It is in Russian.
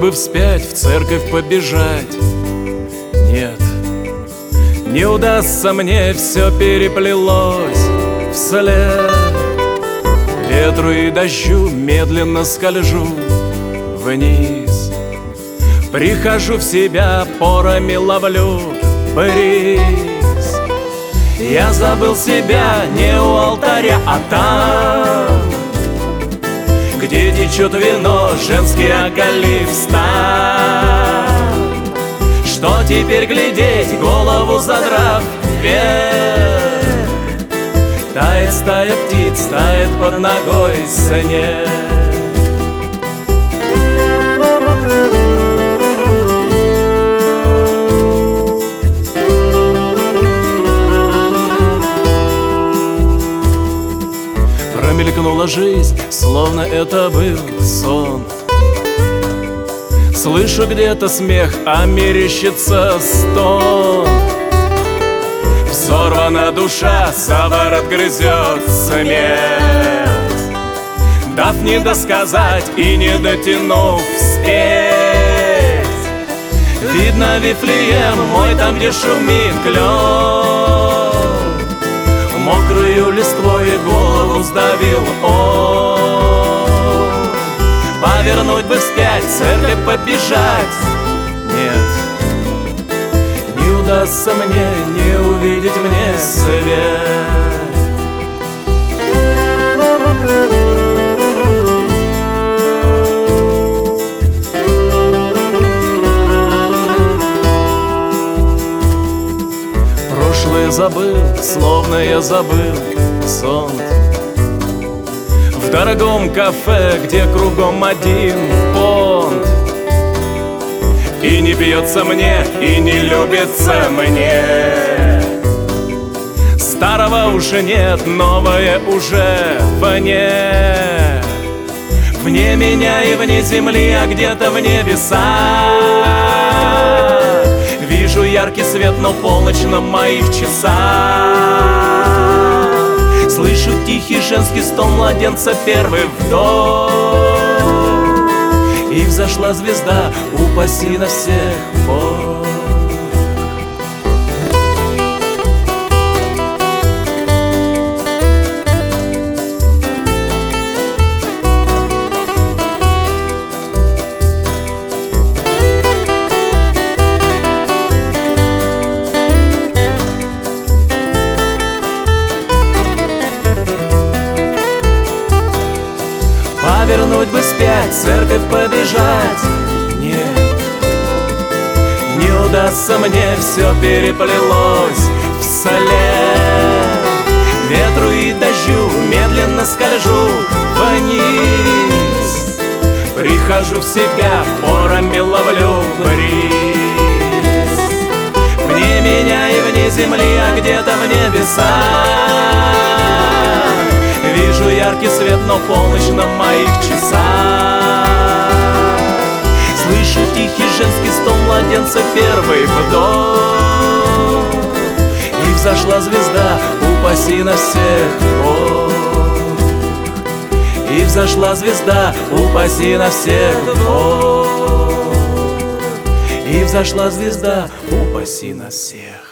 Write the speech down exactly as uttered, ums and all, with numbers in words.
бы вспять в церковь побежать. Нет, не удастся мне, все переплелось вслед ветру и дождю, медленно скольжу вниз. Прихожу в себя, порами ловлю бриз. Я забыл себя не у алтаря, а там, где течет вино, женский оголив стан. Что теперь глядеть, голову задрав вверх? Тает стая птиц, тает под ногой снег. Промелькнула жизнь, словно это был сон. Слышу где-то смех, а мерещится стон. Взорвана душа, за ворот грызет смерть, дав не досказать и не дотянув спеть. Видно Вифлеем мой, там, где шумит клен. Мокрую листвой голову сдавил он. Повернуть бы вспять, церковь побежать. Нет, не удастся мне не увидеть мне свет. Прошлое забыл, словно я забыл сон. В дорогом кафе, где кругом один понт. И не бьется мне, и не любится мне. Старого уже нет, новое уже вне. Вне меня и вне земли, а где-то в небесах вижу яркий свет, но полночь на моих часах. Слышу тихий женский стон младенца, первый вдох. И взошла звезда, упаси на всех Бог. Повернуть бы вспять, церковь побежать. Нет, не удастся мне, все переплелось вслед ветру и дождю, медленно скольжу вниз. Прихожу в себя, порами ловлю бриз. Вне меня и вне земли, а где-то в небесах вижу яркий свет, но полночь на моих часах. Слышу тихий женский стон младенца, первый вдох. И взошла звезда, упаси на всех Бог. И взошла звезда, упаси на всех Бог. И взошла звезда, упаси на всех.